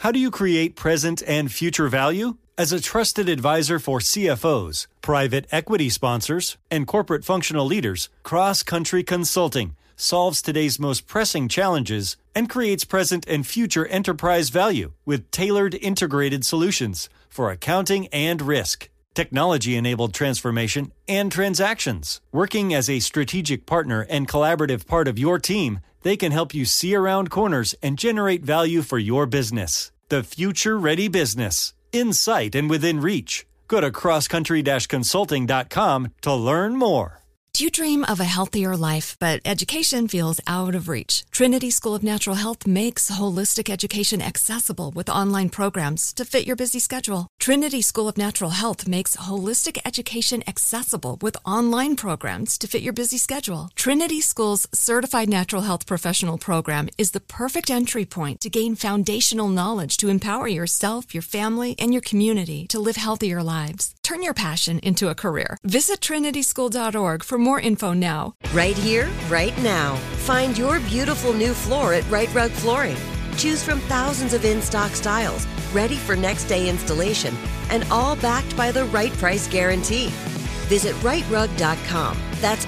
How do you create present and future value? As a trusted advisor for CFOs, private equity sponsors, and corporate functional leaders, Cross Country Consulting solves today's most pressing challenges and creates present and future enterprise value with tailored integrated solutions for accounting and risk, technology-enabled transformation, and transactions. Working as a strategic partner and collaborative part of your team, they can help you see around corners and generate value for your business. The future-ready business. In sight and within reach. Go to crosscountry-consulting.com to learn more. Do you dream of a healthier life, but education feels out of reach? Trinity School of Natural Health makes holistic education accessible with online programs to fit your busy schedule. Trinity School of Natural Health makes holistic education accessible with online programs to fit your busy schedule. Trinity School's Certified Natural Health Professional Program is the perfect entry point to gain foundational knowledge to empower yourself, your family, and your community to live healthier lives. Turn your passion into a career. Visit trinityschool.org for more info now. Right here, right now. Find your beautiful new floor at Right Rug Flooring. Choose from thousands of in-stock styles, ready for next day installation, and all backed by the right price guarantee. Visit rightrug.com. That's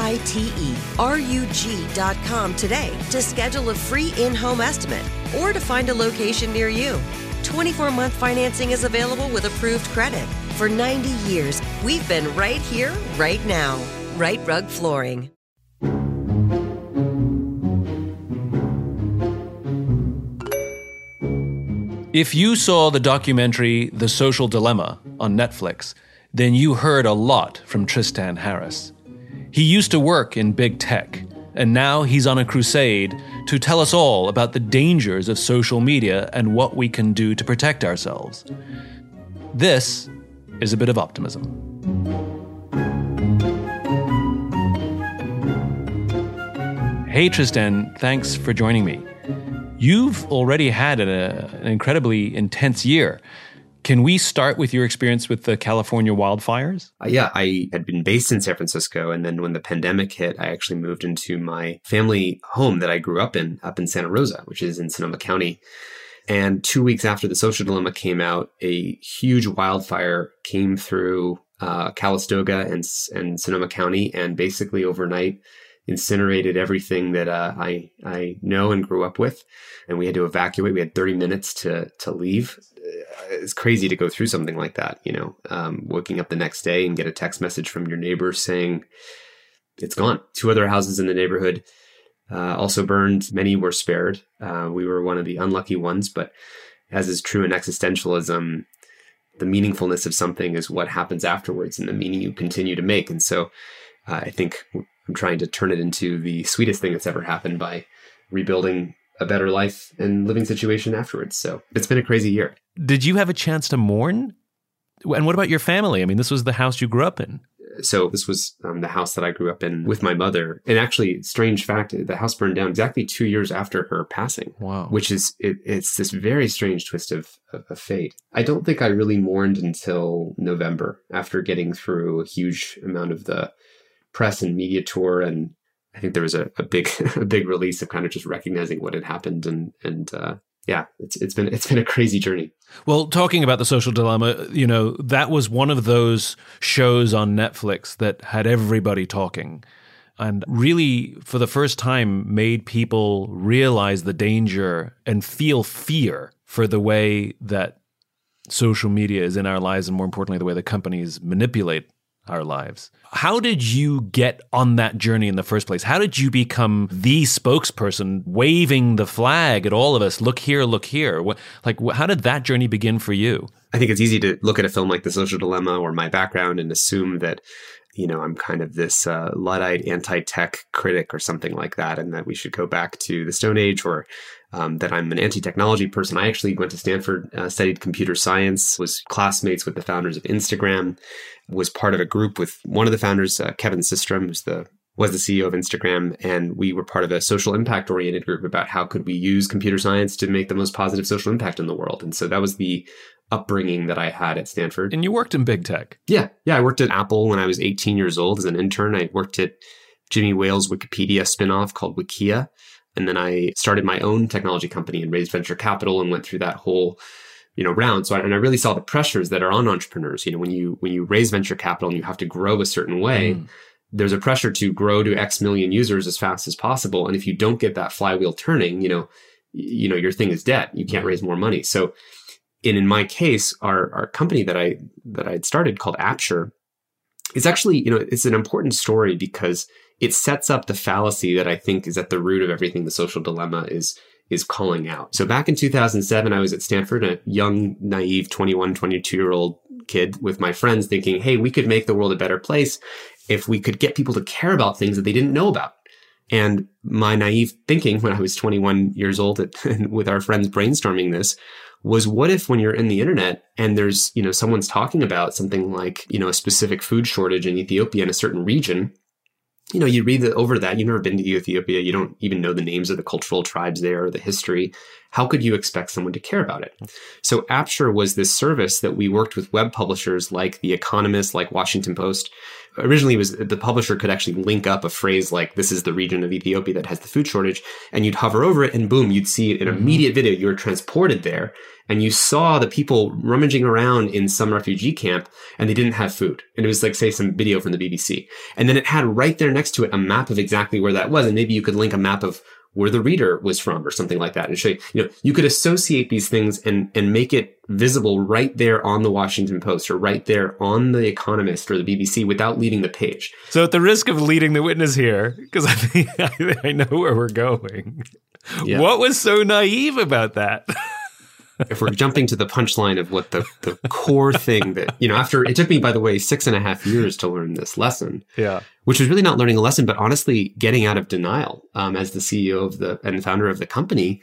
RITERUG.com today to schedule a free in-home estimate or to find a location near you. 24-month financing is available with approved credit. For 90 years, we've been right here, right now. Right Rug Flooring. If you saw the documentary The Social Dilemma on Netflix, then you heard a lot from Tristan Harris. He used to work in big tech, and now he's on a crusade to tell us all about the dangers of social media and what we can do to protect ourselves. This is a bit of optimism. Hey Tristan, thanks for joining me. You've already had an incredibly intense year. Can we start with your experience with the California wildfires? Yeah, I had been based in San Francisco, and then when the pandemic hit, I actually moved into my family home that I grew up in Santa Rosa, which is in Sonoma County. And 2 weeks after The Social Dilemma came out, a huge wildfire came through Calistoga and Sonoma County, and basically overnight incinerated everything that I know and grew up with. And we had to evacuate. We had 30 minutes to leave. It's crazy to go through something like that, waking up the next day and get a text message from your neighbor saying it's gone. 2 other houses in the neighborhood also burned. Many were spared. We were one of the unlucky ones, but as is true in existentialism, the meaningfulness of something is what happens afterwards and the meaning you continue to make. And so I think I'm trying to turn it into the sweetest thing that's ever happened by rebuilding a better life and living situation afterwards. So it's been a crazy year. Did you have a chance to mourn? And what about your family? I mean, this was the house you grew up in. So this was the house that I grew up in with my mother. And actually, strange fact, the house burned down exactly 2 years after her passing. Wow. Which is, it's this very strange twist of fate. I don't think I really mourned until November after getting through a huge amount of the press and media tour. And I think there was a big release of kind of just recognizing what had happened. And yeah, it's been a crazy journey. Well, talking about The Social Dilemma, that was one of those shows on Netflix that had everybody talking and really, for the first time, made people realize the danger and feel fear for the way that social media is in our lives and, more importantly, the way the companies manipulate our lives. How did you get on that journey in the first place? How did you become the spokesperson waving the flag at all of us? Look here, look here. How did that journey begin for you? I think it's easy to look at a film like The Social Dilemma or my background and assume that, I'm kind of this Luddite anti-tech critic or something like that, and that we should go back to the Stone Age, or that I'm an anti-technology person. I actually went to Stanford, studied computer science, was classmates with the founders of Instagram, was part of a group with one of the founders, Kevin Systrom, was the CEO of Instagram, and we were part of a social impact-oriented group about how could we use computer science to make the most positive social impact in the world. And so that was the upbringing that I had at Stanford. And you worked in big tech. Yeah. I worked at Apple when I was 18 years old as an intern. I worked at Jimmy Wales' Wikipedia spinoff called Wikia. And then I started my own technology company and raised venture capital and went through that whole round. So I really saw the pressures that are on entrepreneurs. When you raise venture capital and you have to grow a certain way, there's a pressure to grow to X million users as fast as possible. And if you don't get that flywheel turning, your thing is dead. You can't raise more money. So in my case, our company that I had started called Appsure is actually, it's an important story because it sets up the fallacy that I think is at the root of everything the social dilemma is calling out. So back in 2007, I was at Stanford, a young, naive 21, 22-year-old kid with my friends thinking, hey, we could make the world a better place if we could get people to care about things that they didn't know about. And my naive thinking when I was 21 years old with our friends brainstorming this was, what if when you're in the internet and there's, someone's talking about something like, a specific food shortage in Ethiopia in a certain region, you read over that. You've never been to Ethiopia. You don't even know the names of the cultural tribes there or the history. How could you expect someone to care about it? So Appsure was this service that we worked with web publishers like The Economist, like Washington Post. Originally, the publisher could actually link up a phrase like, this is the region of Ethiopia that has the food shortage, and you'd hover over it and boom, you'd see an immediate video. You were transported there and you saw the people rummaging around in some refugee camp and they didn't have food. And it was like, say, some video from the BBC. And then it had right there next to it a map of exactly where that was. And maybe you could link a map of where the reader was from or something like that and show you, you could associate these things and make it visible right there on the Washington Post or right there on the Economist or the BBC without leaving the page. So at the risk of leading the witness here, because I think I know where we're going, What was so naive about that? If we're jumping to the punchline of what the core thing that, after it took me, by the way, 6.5 years to learn this lesson, which was really not learning a lesson, but honestly getting out of denial. As the CEO and founder of the company,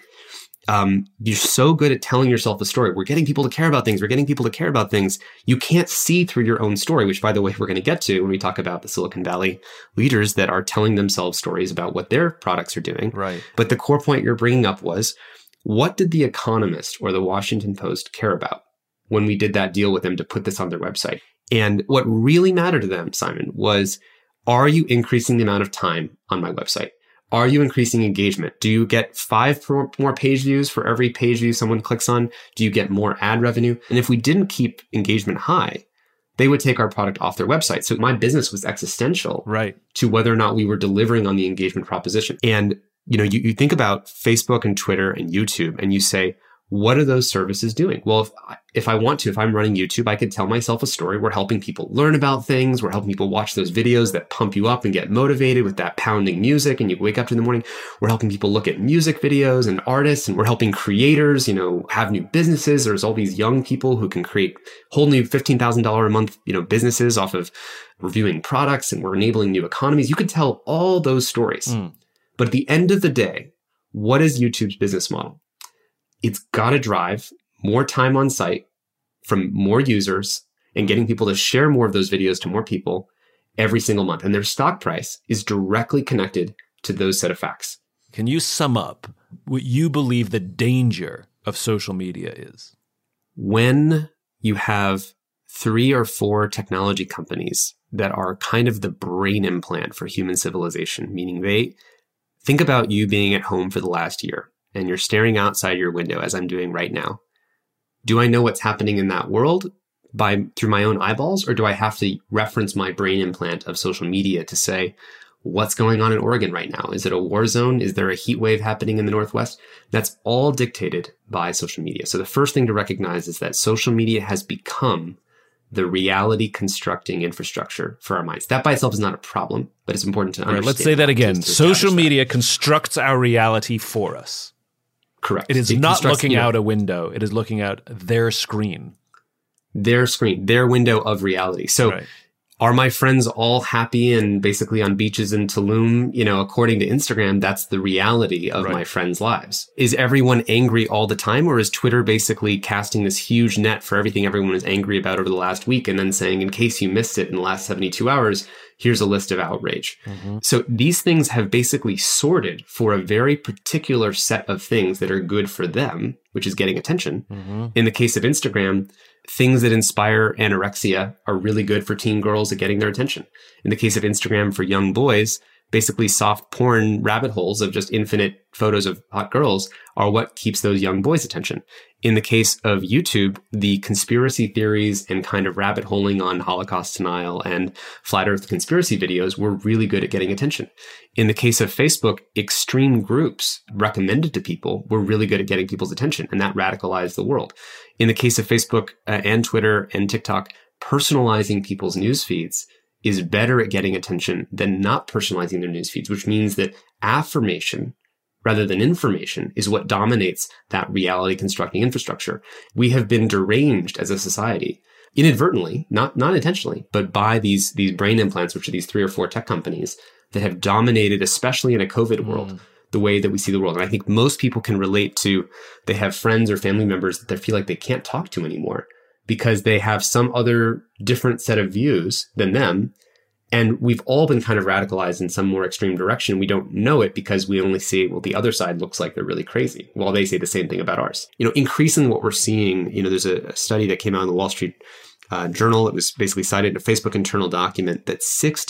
you're so good at telling yourself a story. We're getting people to care about things. We're getting people to care about things. You can't see through your own story, which, by the way, we're going to get to when we talk about the Silicon Valley leaders that are telling themselves stories about what their products are doing. Right. But the core point you're bringing up was, what did The Economist or the Washington Post care about when we did that deal with them to put this on their website? And what really mattered to them, Simon, was, are you increasing the amount of time on my website? Are you increasing engagement? Do you get 5 more page views for every page view someone clicks on? Do you get more ad revenue? And if we didn't keep engagement high, they would take our product off their website. So my business was existential to whether or not we were delivering on the engagement proposition. And you think about Facebook and Twitter and YouTube and you say, what are those services doing? Well, if I'm running YouTube, I could tell myself a story. We're helping people learn about things. We're helping people watch those videos that pump you up and get motivated with that pounding music. And you wake up in the morning. We're helping people look at music videos and artists, and we're helping creators, have new businesses. There's all these young people who can create whole new $15,000 a month, businesses off of reviewing products, and we're enabling new economies. You could tell all those stories. But at the end of the day, what is YouTube's business model? It's got to drive more time on site from more users and getting people to share more of those videos to more people every single month. And their stock price is directly connected to those set of facts. Can you sum up what you believe the danger of social media is? When you have 3 or 4 technology companies that are kind of the brain implant for human civilization, meaning they think about you being at home for the last year and you're staring outside your window as I'm doing right now. Do I know what's happening in that world through my own eyeballs, or do I have to reference my brain implant of social media to say, what's going on in Oregon right now? Is it a war zone? Is there a heat wave happening in the Northwest? That's all dictated by social media. So the first thing to recognize is that social media has become the reality constructing infrastructure for our minds. That by itself is not a problem, but it's important to understand. Let's say that again. Social media constructs our reality for us. Correct. It is not looking out a window. It is looking out their screen. Their screen, their window of reality. So are my friends all happy and basically on beaches in Tulum? According to Instagram, that's the reality of my friends' lives. Is everyone angry all the time? Or is Twitter basically casting this huge net for everything everyone is angry about over the last week and then saying, in case you missed it in the last 72 hours, here's a list of outrage. So these things have basically sorted for a very particular set of things that are good for them, which is getting attention. In the case of Instagram, things that inspire anorexia are really good for teen girls at getting their attention. In the case of Instagram for young boys, basically soft porn rabbit holes of just infinite photos of hot girls are what keeps those young boys' attention. In the case of YouTube, the conspiracy theories and kind of rabbit holing on Holocaust denial and flat earth conspiracy videos were really good at getting attention. In the case of Facebook, extreme groups recommended to people were really good at getting people's attention, and that radicalized the world. In the case of Facebook and Twitter and TikTok, personalizing people's news feeds is better at getting attention than not personalizing their news feeds, which means that affirmation rather than information is what dominates that reality constructing infrastructure. We have been deranged as a society, inadvertently, not intentionally, but by these brain implants, which are these 3 or 4 tech companies that have dominated, especially in a COVID world, the way that we see the world. And I think most people can relate to, they have friends or family members that they feel like they can't talk to anymore because they have some other different set of views than them. And we've all been kind of radicalized in some more extreme direction. We don't know it because we only see, well, the other side looks like they're really crazy, while they say the same thing about ours. Increasingly what we're seeing, there's a study that came out in the Wall Street Journal. It was basically cited in a Facebook internal document that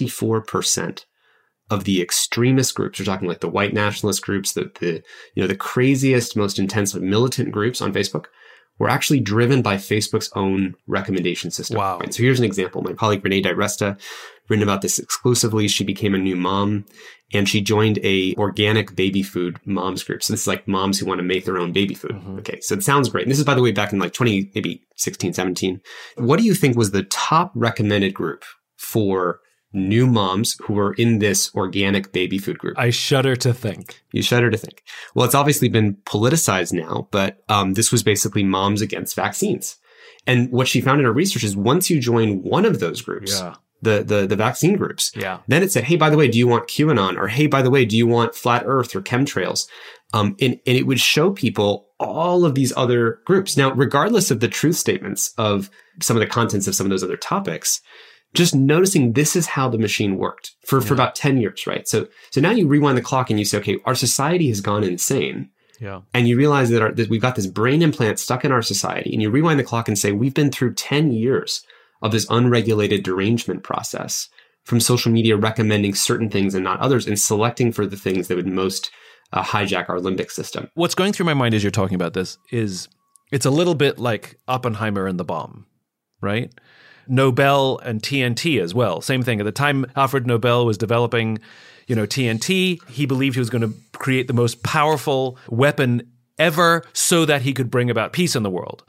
64% of the extremist groups, we're talking like the white nationalist groups, the craziest, most intense militant groups on Facebook, were actually driven by Facebook's own recommendation system. Wow. Right? So here's an example. My colleague Renee DiResta written about this exclusively. She became a new mom and she joined a organic baby food moms group. So this is like moms who want to make their own baby food. Mm-hmm. Okay. So it sounds great. And this is, by the way, back in like 16, 17. What do you think was the top recommended group for new moms who were in this organic baby food group? I shudder to think. You shudder to think. Well, it's obviously been politicized now, but this was basically Moms Against Vaccines. And what she found in her research is once you join one of those groups, the vaccine groups, then it said, hey, by the way, do you want QAnon? Or hey, by the way, do you want flat earth or chemtrails? And it would show people all of these other groups. Now, regardless of the truth statements of some of the contents of some of those other topics, just noticing this is how the machine worked for about 10 years, right? So now you rewind the clock and you say, okay, our society has gone insane. Yeah. And you realize that we've got this brain implant stuck in our society. And you rewind the clock and say, we've been through 10 years of this unregulated derangement process from social media recommending certain things and not others and selecting for the things that would most hijack our limbic system. What's going through my mind as you're talking about this is it's a little bit like Oppenheimer and the bomb, right? Nobel and TNT as well. Same thing. At the time Alfred Nobel was developing, TNT, he believed he was going to create the most powerful weapon ever so that he could bring about peace in the world.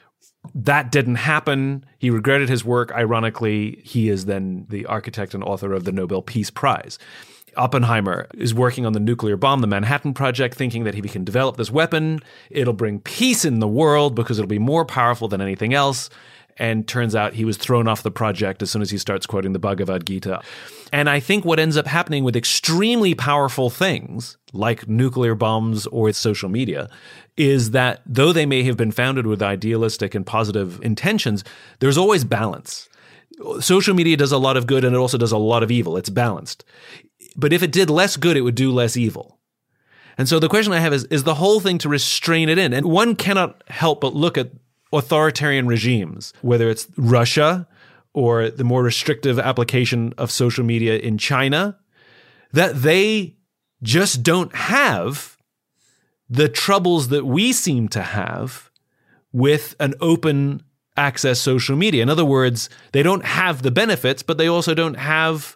That didn't happen. He regretted his work. Ironically, he is then the architect and author of the Nobel Peace Prize. Oppenheimer is working on the nuclear bomb, the Manhattan Project, thinking that if he can develop this weapon, it'll bring peace in the world because it'll be more powerful than anything else. And turns out he was thrown off the project as soon as he starts quoting the Bhagavad Gita. And I think what ends up happening with extremely powerful things like nuclear bombs or social media is that though they may have been founded with idealistic and positive intentions, there's always balance. Social media does a lot of good and it also does a lot of evil. It's balanced. But if it did less good, it would do less evil. And so the question I have is the whole thing to restrain it in? And one cannot help but look at authoritarian regimes, whether it's Russia or the more restrictive application of social media in China, that they just don't have the troubles that we seem to have with an open access social media. In other words, they don't have the benefits, but they also don't have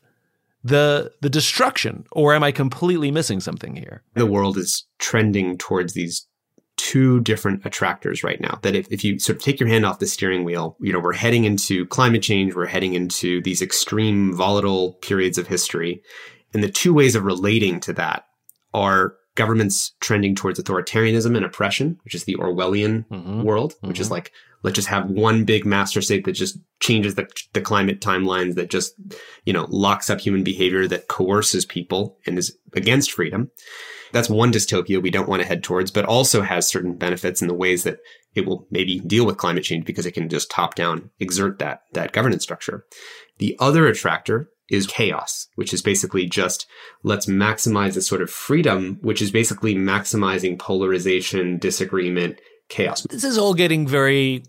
the destruction. Or am I completely missing something here? The world is trending towards these two different attractors right now, that if you sort of take your hand off the steering wheel, we're heading into climate change, we're heading into these extreme volatile periods of history. And the two ways of relating to that are governments trending towards authoritarianism and oppression, which is the Orwellian world, which is like, let's just have one big master state that just changes the climate timelines, that just, locks up human behavior, that coerces people and is against freedom. That's one dystopia we don't want to head towards, but also has certain benefits in the ways that it will maybe deal with climate change because it can just top down exert that governance structure. The other attractor is chaos, which is basically just let's maximize the sort of freedom, which is basically maximizing polarization, disagreement, chaos. This is all getting very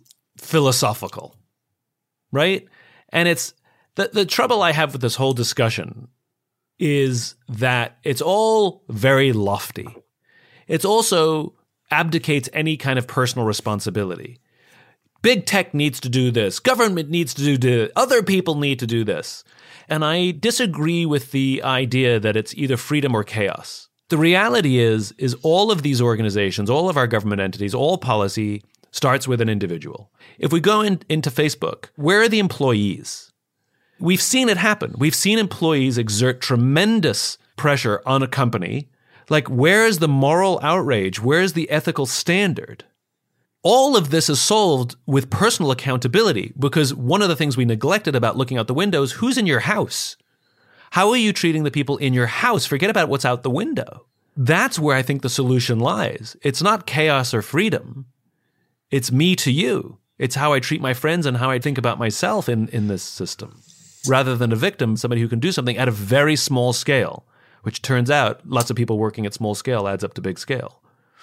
philosophical, right? And it's the trouble I have with this whole discussion is that it's all very lofty. It's also abdicates any kind of personal responsibility. Big tech needs to do this. Government needs to do this. Other people need to do this. And I disagree with the idea that it's either freedom or chaos. The reality is all of these organizations, all of our government entities, all policy starts with an individual. If we go into Facebook, where are the employees? We've seen it happen. We've seen employees exert tremendous pressure on a company. Like, where is the moral outrage? Where is the ethical standard? All of this is solved with personal accountability, because one of the things we neglected about looking out the window is who's in your house. How are you treating the people in your house? Forget about what's out the window. That's where I think the solution lies. It's not chaos or freedom. It's me to you. It's how I treat my friends and how I think about myself in this system. Rather than a victim, somebody who can do something at a very small scale, which turns out lots of people working at small scale adds up to big scale.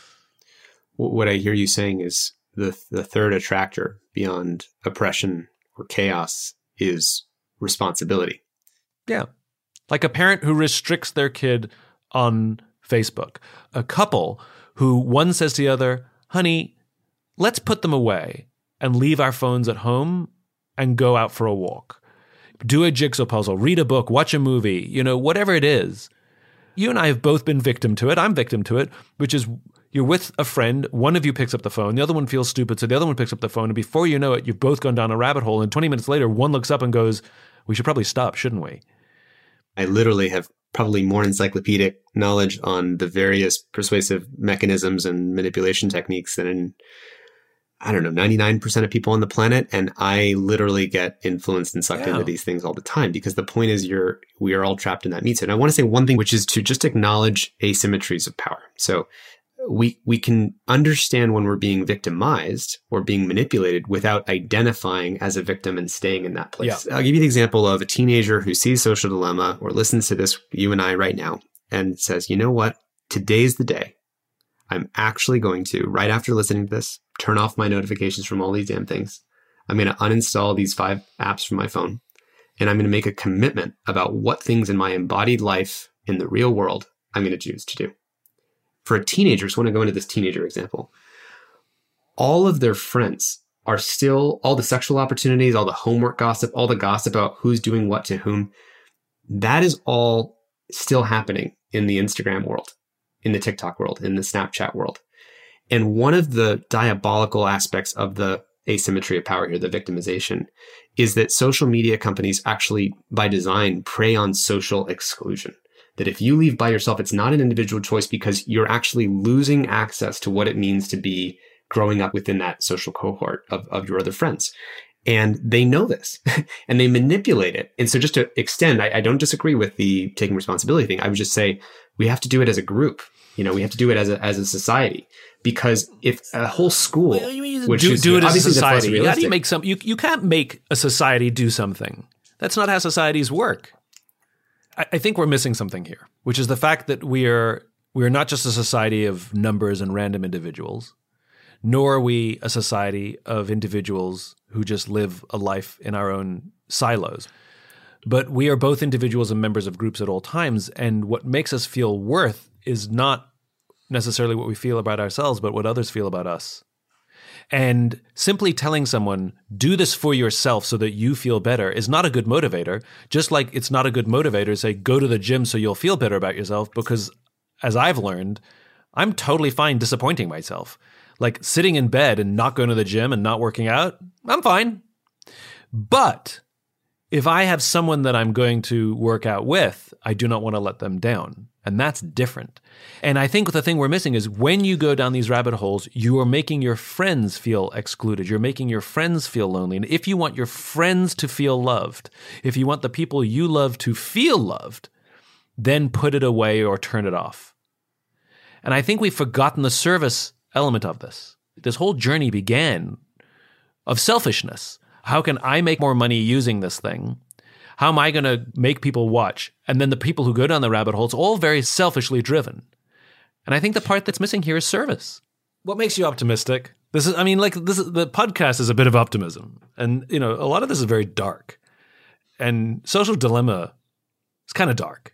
What I hear you saying is the third attractor beyond oppression or chaos is responsibility. Yeah. Like a parent who restricts their kid on Facebook. A couple who one says to the other, honey, let's put them away and leave our phones at home and go out for a walk. Do a jigsaw puzzle, read a book, watch a movie, whatever it is. You and I have both been victim to it. I'm victim to it, which is you're with a friend. One of you picks up the phone. The other one feels stupid, so the other one picks up the phone. And before you know it, you've both gone down a rabbit hole. And 20 minutes later, one looks up and goes, we should probably stop, shouldn't we? I literally have probably more encyclopedic knowledge on the various persuasive mechanisms and manipulation techniques than 99% of people on the planet. And I literally get influenced and sucked into these things all the time, because the point is we are all trapped in that meat suit. And I want to say one thing, which is to just acknowledge asymmetries of power. So we can understand when we're being victimized or being manipulated without identifying as a victim and staying in that place. Yeah. I'll give you the example of a teenager who sees Social Dilemma or listens to this, you and I right now, and says, you know what? Today's the day. I'm actually going to, right after listening to this, turn off my notifications from all these damn things. I'm going to uninstall these 5 apps from my phone. And I'm going to make a commitment about what things in my embodied life in the real world I'm going to choose to do. For a teenager, so I want to go into this teenager example. All of their friends are still, all the sexual opportunities, all the homework gossip, all the gossip about who's doing what to whom, that is all still happening in the Instagram world, in the TikTok world, in the Snapchat world. And one of the diabolical aspects of the asymmetry of power here, the victimization, is that social media companies actually, by design, prey on social exclusion. That if you leave by yourself, it's not an individual choice, because you're actually losing access to what it means to be growing up within that social cohort of your other friends. And they know this and they manipulate it. And so just to extend, I don't disagree with the taking responsibility thing. I would just say we have to do it as a group. We have to do it as a society, because if a whole school, which is do it as a obviously society, how do you make some? You can't make a society do something. That's not how societies work. I think we're missing something here, which is the fact that we are not just a society of numbers and random individuals, nor are we a society of individuals who just live a life in our own silos. But we are both individuals and members of groups at all times. And what makes us feel worth is not necessarily what we feel about ourselves, but what others feel about us. And simply telling someone, do this for yourself so that you feel better, is not a good motivator. Just like it's not a good motivator to say, go to the gym so you'll feel better about yourself, because as I've learned, I'm totally fine disappointing myself. Like sitting in bed and not going to the gym and not working out, I'm fine. But if I have someone that I'm going to work out with, I do not want to let them down. And that's different. And I think the thing we're missing is when you go down these rabbit holes, you are making your friends feel excluded. You're making your friends feel lonely. And if you want your friends to feel loved, if you want the people you love to feel loved, then put it away or turn it off. And I think we've forgotten the service element of this. This whole journey began of selfishness. How can I make more money using this thing? How am I going to make people watch? And then the people who go down the rabbit hole, it's all very selfishly driven. And I think the part that's missing here is service. What makes you optimistic? The podcast is a bit of optimism. And, a lot of this is very dark. And Social Dilemma is kind of dark.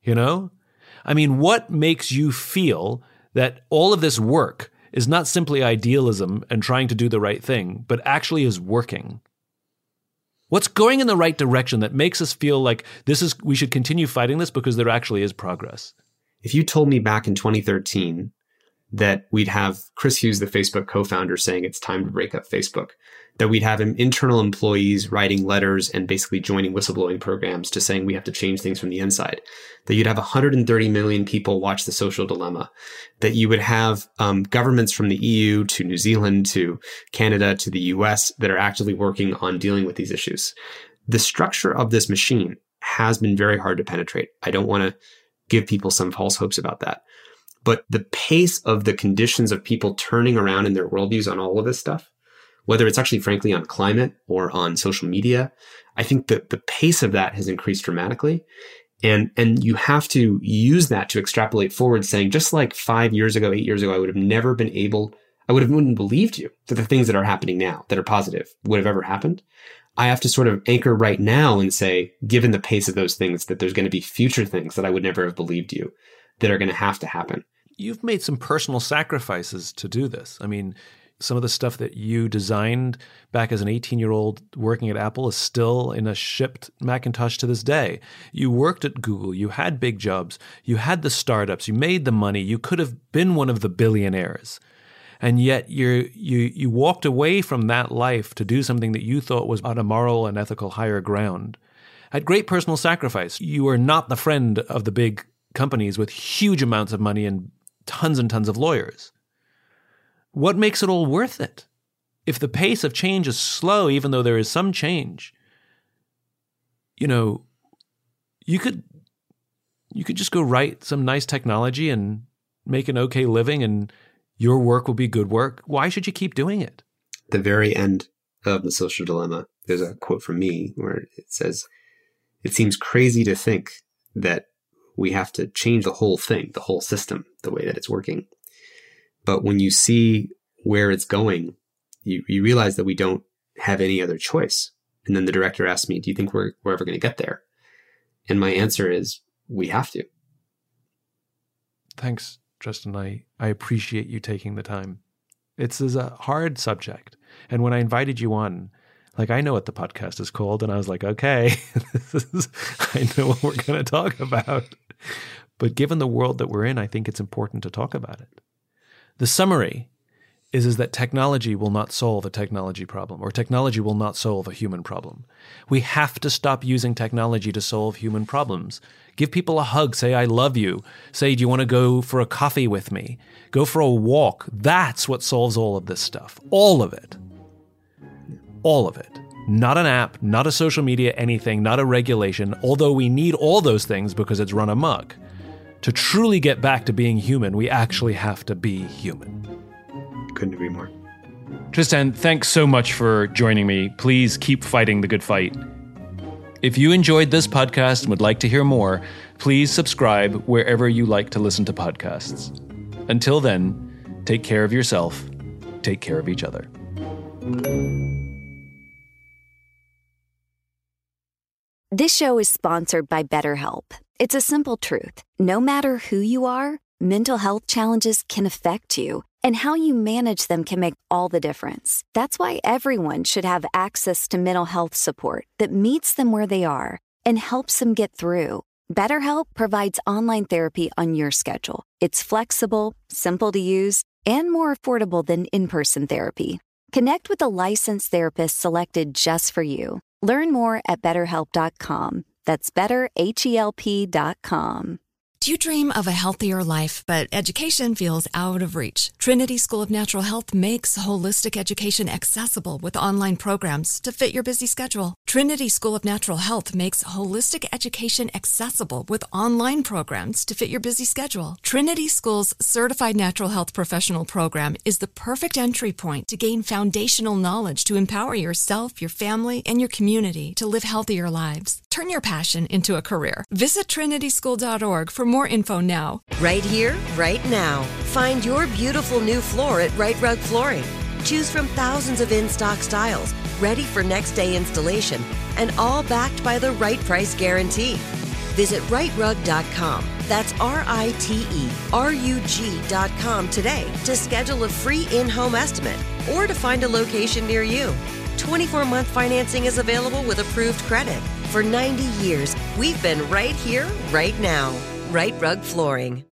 you know? I mean, what makes you feel that all of this work is not simply idealism and trying to do the right thing, but actually is working? What's going in the right direction that makes us feel like we should continue fighting this because there actually is progress? If you told me back in 2013 that we'd have Chris Hughes, the Facebook co-founder, saying it's time to break up Facebook, that we'd have internal employees writing letters and basically joining whistleblowing programs to saying we have to change things from the inside, that you'd have 130 million people watch The Social Dilemma, that you would have governments from the EU to New Zealand to Canada to the US that are actively working on dealing with these issues. The structure of this machine has been very hard to penetrate. I don't want to give people some false hopes about that. But the pace of the conditions of people turning around in their worldviews on all of this stuff, whether it's actually frankly on climate or on social media, I think that the pace of that has increased dramatically. And you have to use that to extrapolate forward, saying just like 5 years ago, 8 years ago, I wouldn't believed you that the things that are happening now that are positive would have ever happened. I have to sort of anchor right now and say, given the pace of those things, that there's going to be future things that I would never have believed you that are going to happen. You've made some personal sacrifices to do this. I mean, some of the stuff that you designed back as an 18-year-old working at Apple is still in a shipped Macintosh to this day. You worked at Google. You had big jobs. You had the startups. You made the money. You could have been one of the billionaires. And yet you walked away from that life to do something that you thought was on a moral and ethical higher ground. At great personal sacrifice. You are not the friend of the big companies with huge amounts of money and tons of lawyers. What makes it all worth it? If the pace of change is slow, even though there is some change, you could just go write some nice technology and make an okay living and your work will be good work. Why should you keep doing it? At the very end of The Social Dilemma, there's a quote from me where it says, "It seems crazy to think that we have to change the whole thing, the whole system, the way that it's working. But when you see where it's going, you realize that we don't have any other choice." And then the director asked me, "Do you think we're ever going to get there?" And my answer is, we have to. Thanks, Tristan. I appreciate you taking the time. It's a hard subject. And when I invited you on, I know what the podcast is called, and I was like, okay, I know what we're going to talk about. But given the world that we're in, I think it's important to talk about it. The summary is that technology will not solve a technology problem, or technology will not solve a human problem. We have to stop using technology to solve human problems. Give people a hug, say, "I love you." Say, "Do you want to go for a coffee with me?" Go for a walk. That's what solves all of this stuff. All of it. All of it. Not an app, not a social media anything, not a regulation, although we need all those things because it's run amok. To truly get back to being human, we actually have to be human. Couldn't agree more. Tristan, thanks so much for joining me. Please keep fighting the good fight. If you enjoyed this podcast and would like to hear more, please subscribe wherever you like to listen to podcasts. Until then, take care of yourself, take care of each other. This show is sponsored by BetterHelp. It's a simple truth. No matter who you are, mental health challenges can affect you, and how you manage them can make all the difference. That's why everyone should have access to mental health support that meets them where they are and helps them get through. BetterHelp provides online therapy on your schedule. It's flexible, simple to use, and more affordable than in-person therapy. Connect with a licensed therapist selected just for you. Learn more at BetterHelp.com. That's BetterHelp.com. Do you dream of a healthier life, but education feels out of reach? Trinity School of Natural Health makes holistic education accessible with online programs to fit your busy schedule. Trinity School of Natural Health makes holistic education accessible with online programs to fit your busy schedule. Trinity School's Certified Natural Health Professional Program is the perfect entry point to gain foundational knowledge to empower yourself, your family, and your community to live healthier lives. Turn your passion into a career. Visit trinityschool.org for more info now. Right here, right now. Find your beautiful new floor at Right Rug Flooring. Choose from thousands of in-stock styles, ready for next day installation, and all backed by the right price guarantee. Visit rightrug.com. That's RITERUG.com today to schedule a free in-home estimate or to find a location near you. 24-month financing is available with approved credit. For 90 years, we've been right here, right now. Right Rug Flooring.